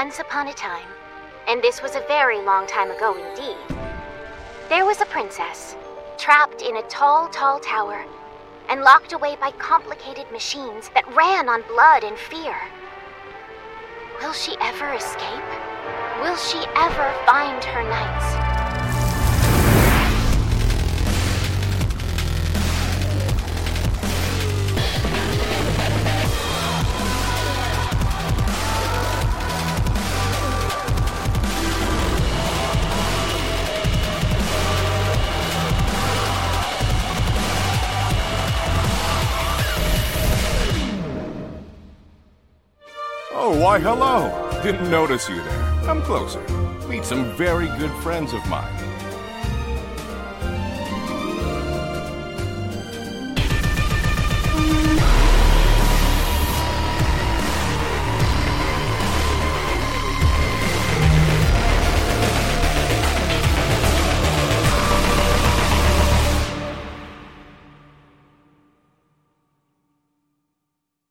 Once upon a time, and this was a very long time ago indeed, there was a princess, trapped in a tall, tall tower, and locked away by complicated machines that ran on blood and fear. Will she ever escape? Will she ever find her knights? Oh, why hello. Didn't notice you there. Come closer. Meet some very good friends of mine.